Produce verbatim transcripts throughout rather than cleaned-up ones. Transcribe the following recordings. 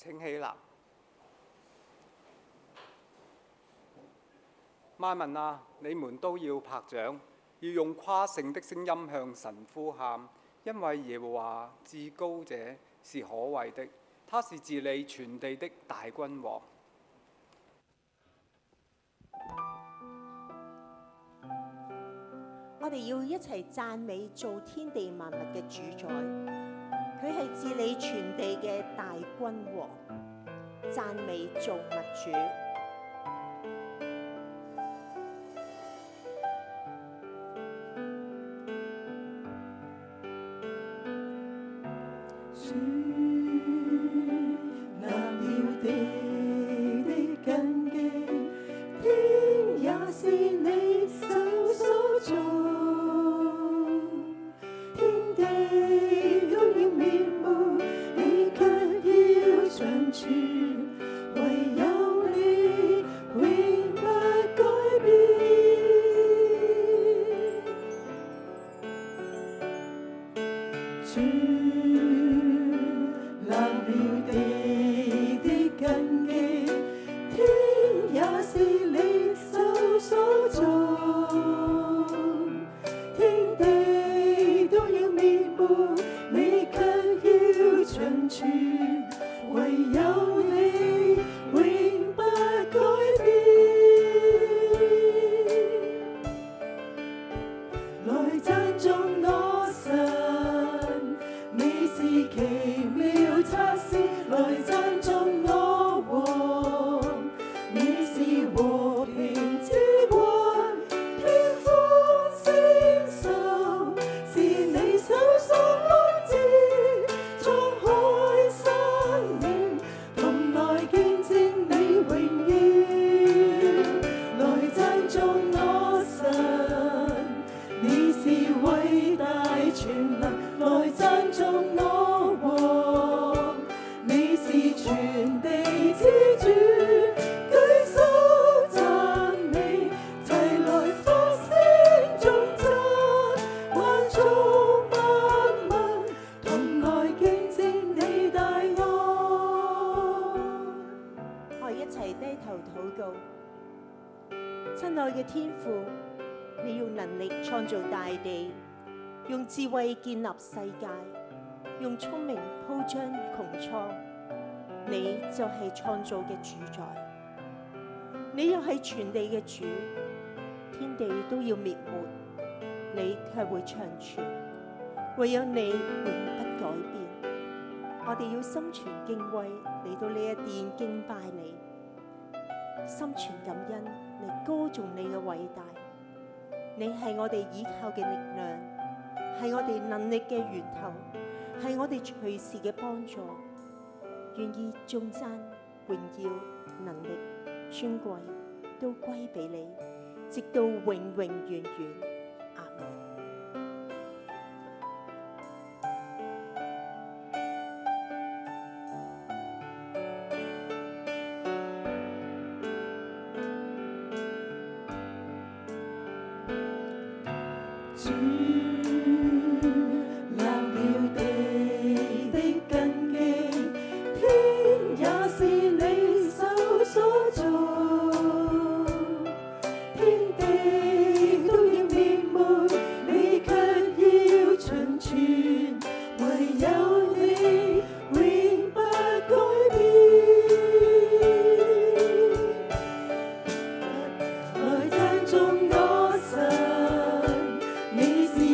請起立。萬民啊，你們都要拍掌，要用誇勝的聲音向神呼喊，因為耶和華至高者是可畏的，他是治理全地的大君王。 我哋要一齊讚美造天地萬物嘅主宰，佢係治理全地嘅大君王，讚美造物主。親愛嘅天父，你用能力創造大地，用智慧建立世界，用聰明鋪張穹蒼。你就係創造嘅主宰，你又係全地嘅主，天地都要滅沒，你卻會長存，唯有你永不改變。我哋要心存敬畏嚟到呢一殿敬拜你，心存感恩嚟歌頌你嘅偉大。你係我哋依靠嘅力量，係我哋能力嘅源頭，係我哋隨時嘅幫助。願意頌讚、榮耀、能力、尊貴都歸俾你，直到永永遠遠。阿們。 你是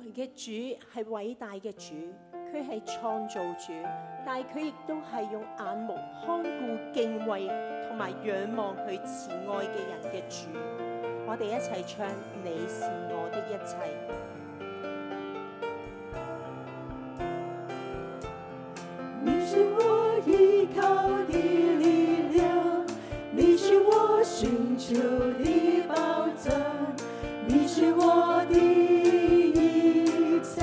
嘅主係偉大嘅主，佢係創造主，但係佢亦都係用眼目看顧、敬畏同埋仰望佢慈愛嘅人嘅主。我哋一齊唱《你是我的一切》。 你是我依靠的力量，你是我尋求的保障，你是我的一切。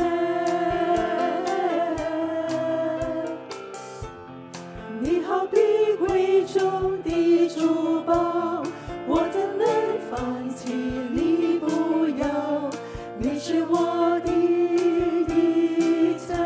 你好比貴重的珠寶，我怎能放棄你不要？你是我的一切。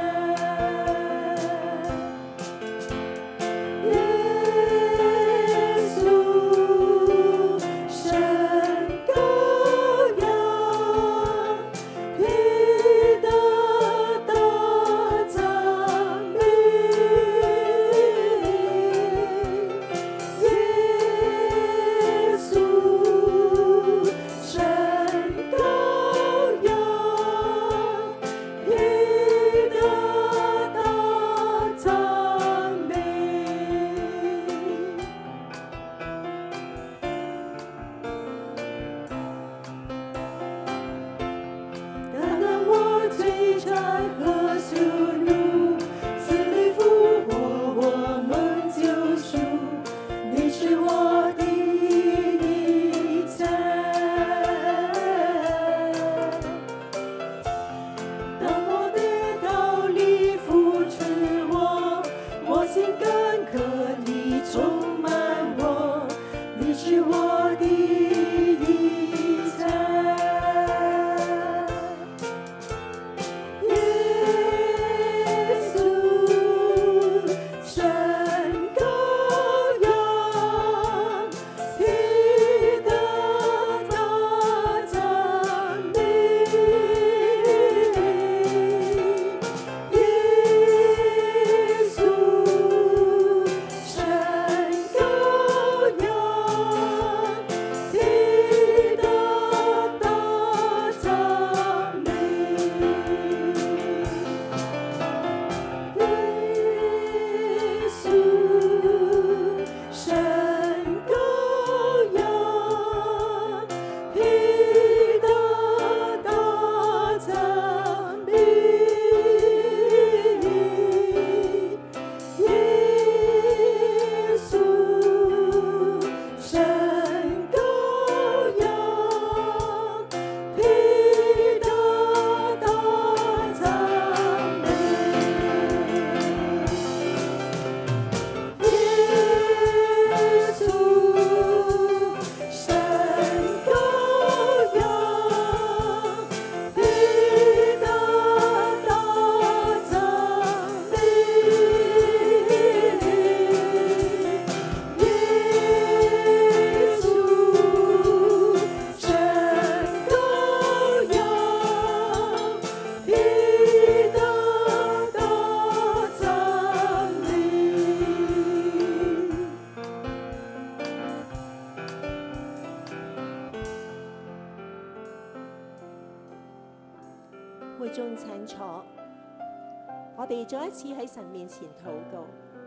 會眾請坐，我哋再一次喺神面前禱告。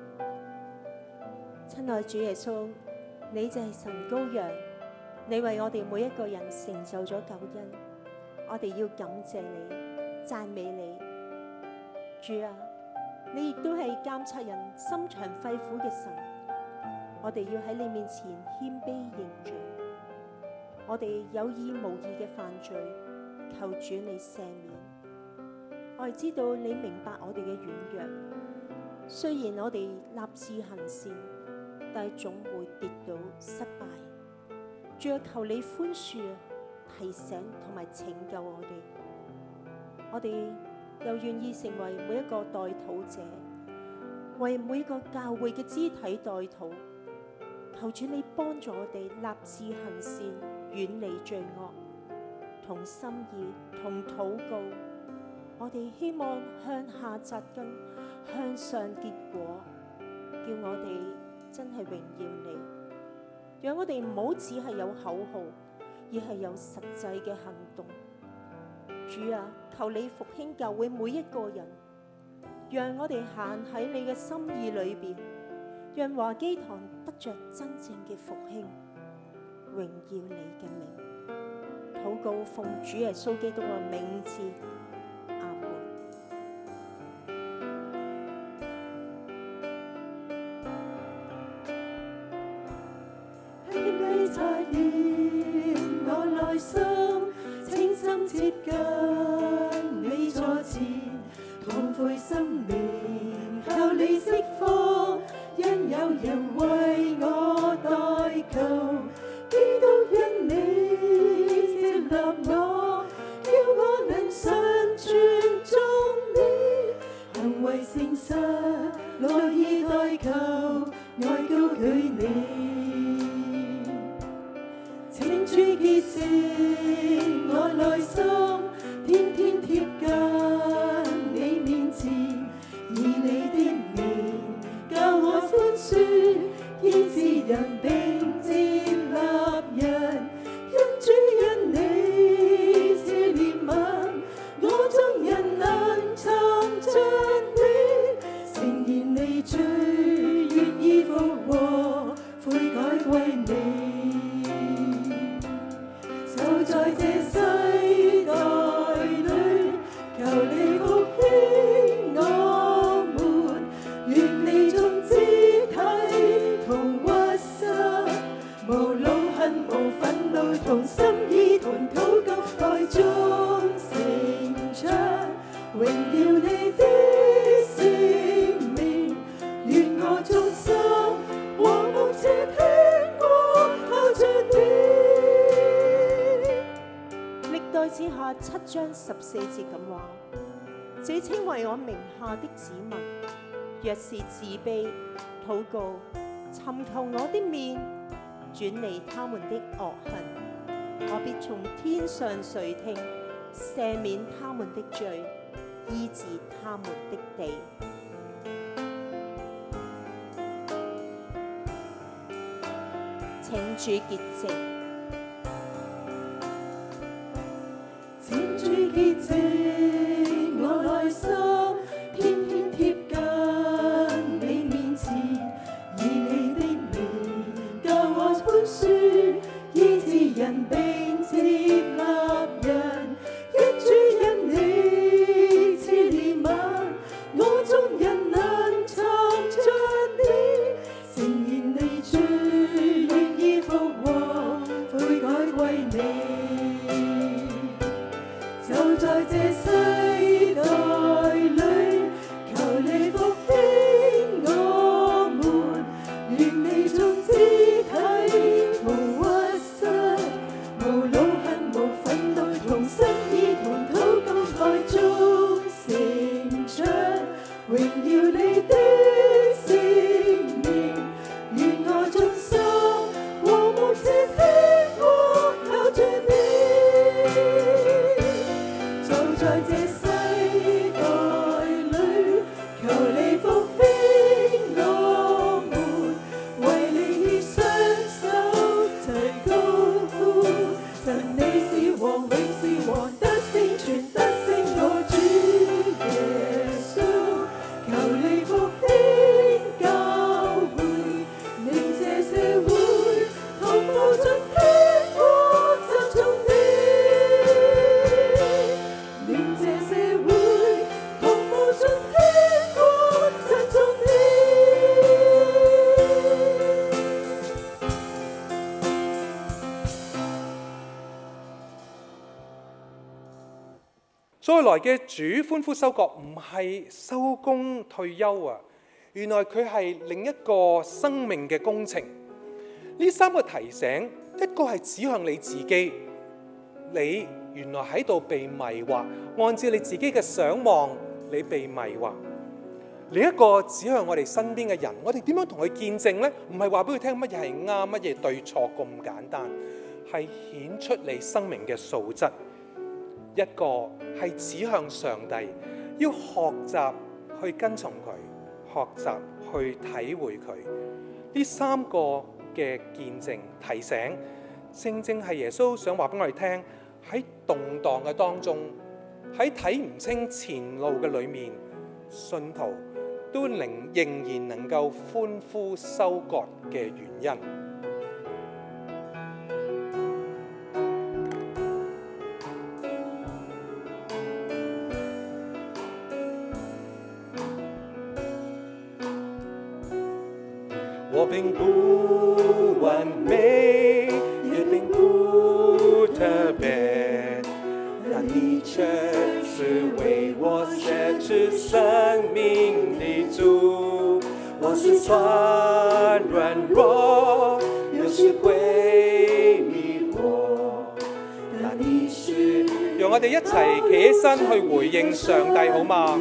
親愛主耶穌，你就係神羔羊，你為我哋每一個人成就咗救恩，我哋要感謝你，讚美你。主啊，你亦都係監察人心腸肺腑嘅神，我哋要喺你面前謙卑認罪。我哋有意無意嘅犯罪，求主你赦免。我哋知道你明白我哋嘅軟弱，雖然我哋立志行善，但係總會跌倒失敗。主啊，求你寬恕、提醒同埋拯救我哋。我哋又願意成為每一個代禱者，為每一個教會嘅肢體代禱。求主你幫助我哋立志行善，遠離罪惡，同心意同禱告。我哋希望向下扎根，向上結果，叫我哋真係榮耀你。讓我哋唔好只係有口號，而係有實際嘅行動。 主啊，求你復興教會每一個人，讓我哋行喺你嘅心意裏邊，讓華基堂得着真正嘅復興，榮耀你嘅名。禱告奉主耶穌基督嘅名字，阿門。 輕輕地察驗我內心，清心接近你座前，痛悔心靈靠你釋放，因有人為我代求，基督因你接納我，叫我能常存忠你，行為誠實，樂意代求，愛高舉你。請主潔淨我內心，天天貼近你面前，以你的名教我寬恕，醫治人並接納人，因主因你賜憐憫，我眾人能尋着你，誠然你最願意復和，悔改歸你。就在這世代裏，求你復興我們，願你眾肢體同屈膝，無惱恨無憤怒，同心意同禱告，愛中成長，榮耀你的聖名，願我眾心和睦且聽我靠着你。 歷代志下七章十四節咁話：這稱為我名下的子民，若是自卑禱告，尋求我的面，轉離他們的惡行，我必從天上垂聽，赦免他們的罪，醫治他們的地。請主潔淨。 請主潔淨我內心，天天貼近你面前，以你的名教我寬恕，醫治人並接納人，因主因你賜憐憫，我眾人能尋着你，誠然你最願意復和，悔改歸你。就在這世代裏，求你復興我們，願你眾肢體同屈膝，無惱恨無憤怒，同心意同禱告，愛中成長，榮耀你的聖名，願我眾心和睦且聽我靠着你。在這世代裏，求你復興我們，為你雙手齊高呼，神你是王，永是王，得勝全得勝我主耶穌，求你復興教會，令這社會同步進天國集中你。 再來嘅主歡呼收割唔係收工退休啊，原來佢係另一個生命嘅工程。呢三個提醒，一個係指向你自己，你原來喺度被迷惑，按照你自己嘅想望，你被迷惑。另一個指向我哋身邊嘅人，我哋點樣同佢見證呢？唔係話俾佢聽乜嘢係啱，乜嘢對錯咁簡單，係顯出你生命嘅素質。一個係指向上帝，要學習去跟從佢，學習去體會佢。呢三個嘅見證提醒，正正係耶穌想話俾我哋聽，喺動盪嘅當中， 喺睇唔清前路嘅裏面，信徒都仍仍然能夠歡呼收割嘅原因。 我並不完美，也並不特別，但你卻是為我捨去生命的主。我是算軟弱，有時會迷惑，但你是。 讓我哋一齊企起身去回應上帝，好嗎？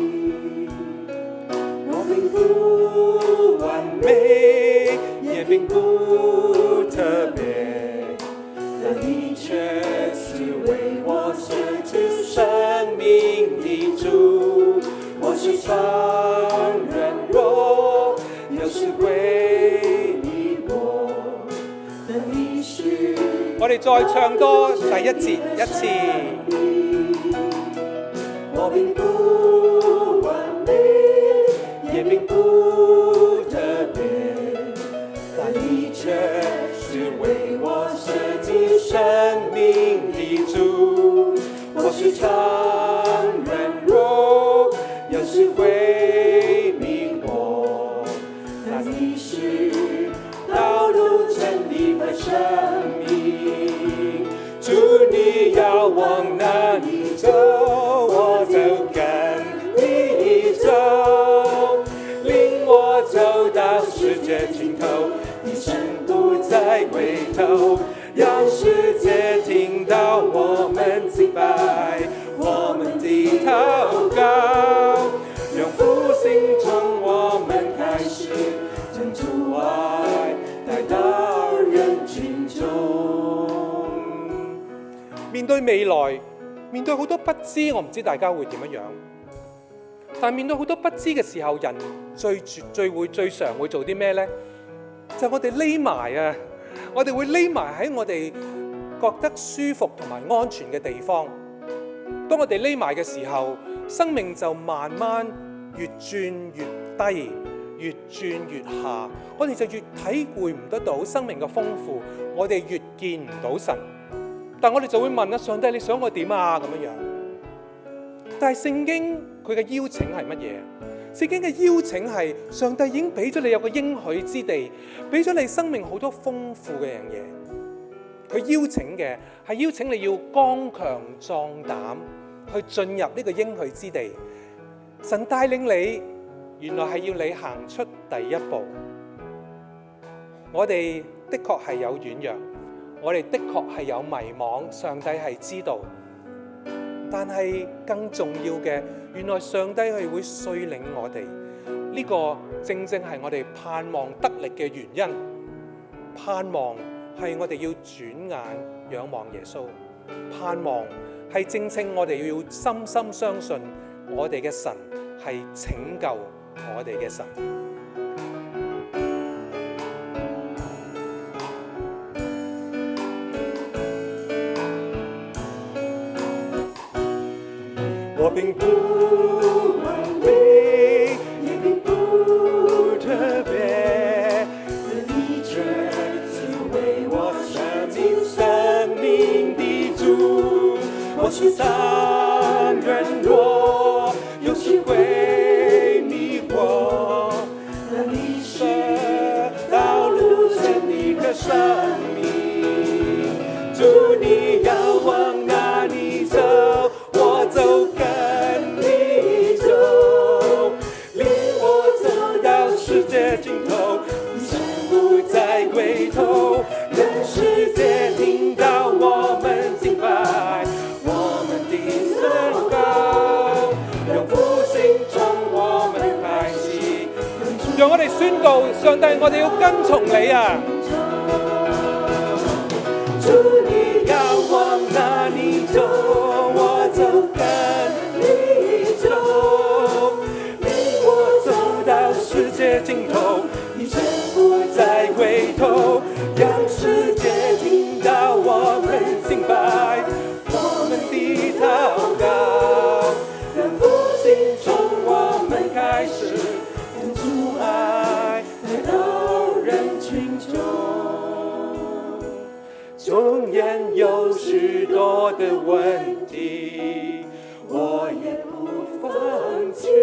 我並不完美，也並不特別，但你卻是為我捨去生命的主。我是算軟弱，有時會迷惑，但你是。 我哋再唱多第一節一次。 我並不完美，也並不特別，但你卻是為我捨己生命的主。我時常軟弱，有時會迷惑，但你是道路真理和生命。主，你要往哪裡走，我就跟你走，領我走到世界盡頭，你身不再回頭，讓世界聽到我們敬拜，我們的禱告，讓復興從我們開始，將主愛帶到人群中。 面對未來，面對好多不知，我唔知大家會點樣樣。但面對好多不知嘅時候，人最最會最常會做啲咩呢？就係我哋匿埋啊！我哋會匿埋喺我哋覺得舒服同埋安全嘅地方。當我哋匿埋嘅時候，生命就慢慢越轉越低，越轉越下。我哋就越體會唔得到生命嘅豐富，我哋越見唔到神。但我哋就會問啊，上帝你想我點啊？咁樣樣。但係聖經佢嘅邀請係乜嘢？聖經嘅邀請係上帝已經俾咗你有個應許之地，俾咗你生命好多豐富嘅樣嘢。佢邀請嘅係邀請你要剛強壯膽去進入呢個應許之地。神帶領你，原來係要你行出第一步。我哋的確係有軟弱。我哋的確係有迷惘，上帝係知道，但係更重要嘅，原來上帝係會率領我哋，呢、這個正正係我哋盼望得力嘅原因。盼望係我哋要轉眼仰望耶穌，盼望係正正我哋要深深相信我哋嘅神係拯救我哋嘅神。 我並不完美，也並不特別，你卻是為我捨盡生命的主。我時常軟弱，有時會迷惑，但你是道路真理和生命。主，你要往哪裡走，我就跟你走，領我走到世界盡頭，你將不再回頭，讓世界聽到我們敬拜，我們的禱告，讓復興從我們開始。 讓我哋宣告，上帝，我哋要跟從你啊！ 主，你要往哪裡走，我就跟你走，領我走到世界盡頭，你將不再回頭，讓世界聽到我們敬拜，我們的禱告， 的问题，我也不放弃。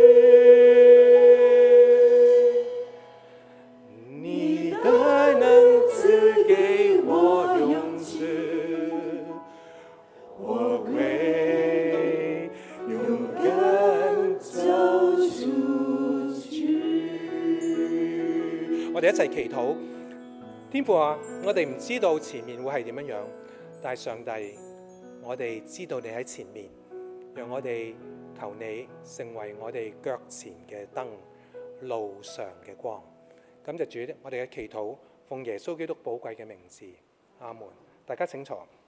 你的爱能赐给我勇气，我会勇敢走出去。我哋一齊祈禱。天父啊，我哋唔知道前面會係點樣樣，但係上帝，我哋知道你喺前面，讓我哋求你成為我哋腳前嘅燈，路上嘅光。感謝主，我哋嘅祈禱奉耶穌基督寶貴嘅名字，阿門。大家請坐。